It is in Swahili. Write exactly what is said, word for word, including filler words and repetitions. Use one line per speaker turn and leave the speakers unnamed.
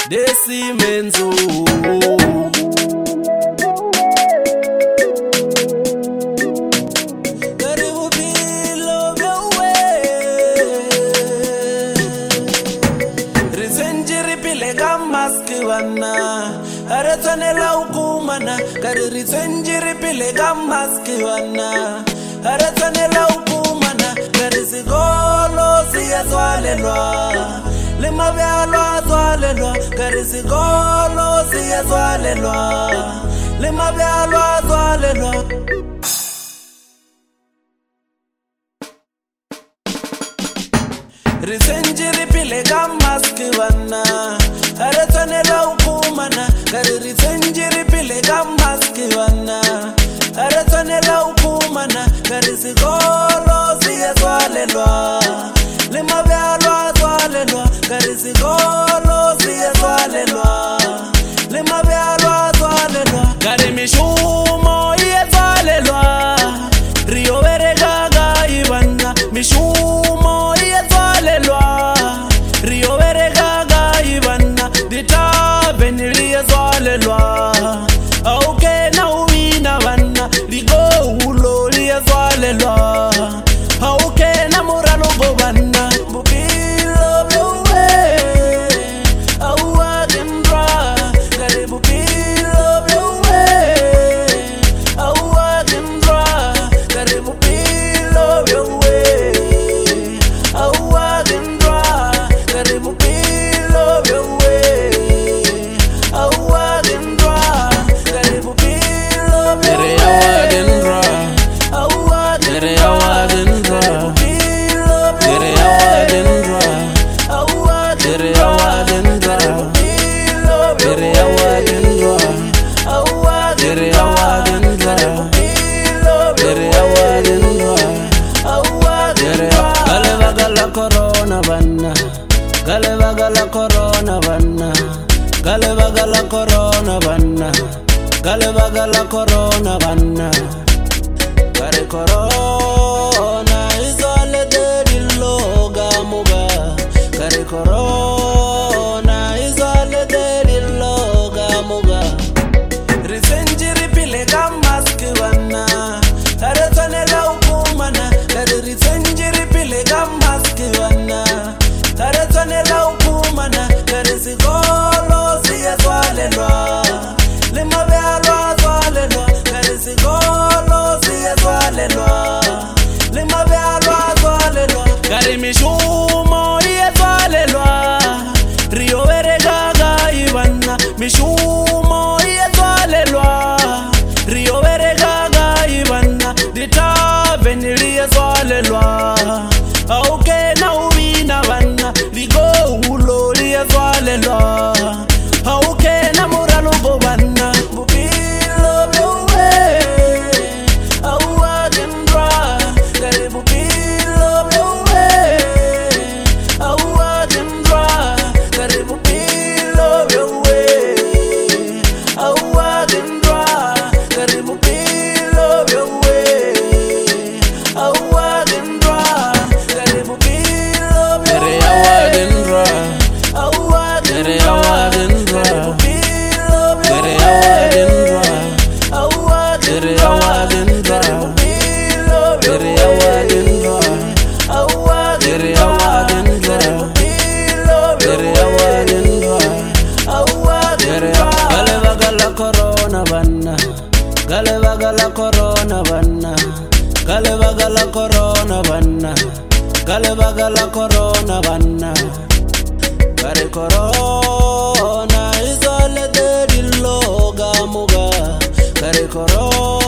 desimenzo.
Aratonela ukumana kariri tsenjiri pile gamaski wana aratonela ukumana karisi golo siya zwalelwa lima byalwa zwalelwa karisi golo siya zwalelwa lima byalwa zwalelwa Risenjiri pile gamaski wana aratonela ukumana kariri tsenjiri pile gamaski wana aratonela ukumana karisi golo siya zwalelwa lima byalwa zwalelwa karisi golo siya zwalelwa lima byalwa zwalelwa karimishumo iye zwalelwa rio veregaga ibana mishumo iye zwalelwa rio veregaga ibana dita beniliye zwalelwa auke na uwina bana ligo ulo liye zwalelwa auke na muralo go bana bupilo bewe auwa gendra gare bupilo bewe auwa gendra gare bupilo bewe auwa gendra gare bupilo bewe auwa gendra gare bupilo bewe auwa gendra auwa gendra Tere awa dendra, awa tere awa dendra, tere awa dendra, awa tere awa dendra, tere awa dendra, awa tere. Gale bagala corona banna, gale bagala corona banna, gale bagala corona banna, gale bagala corona banna, gare corona is all the loga muga kare corona is all the loga muga risenjiri pile gamaski wana aratonela ukumana kare risenjiri pile gamaski wana aratonela ukumana kare sigolo siya zwalelwa lima byalwa zwalelwa kare sigolo siya zwalelwa lima byalwa zwalelwa Karimishumo iye zwalelwa rio veregaga ibana mishumo iye zwalelwa rio veregaga ibana dita beniliye zwalelwa auke na uwina bana ligo ulo liye zwalelwa auke na muralo go bana bupilo bewe auwa gendra gare bupilo bewe auwa gendra gare bupilo bewe auwa gendra gare bupilo bewe auwa gendra gare bupilo bewe auwa gendra auwa gendra gare auwa gendra auwa gendra gare auwa gendra gare auwa gendra gare auwa gendra gare auwa gendra gale bagala corona banna gale bagala corona banna gale bagala corona banna gale bagala corona banna gare corona is all the loga muga gare corona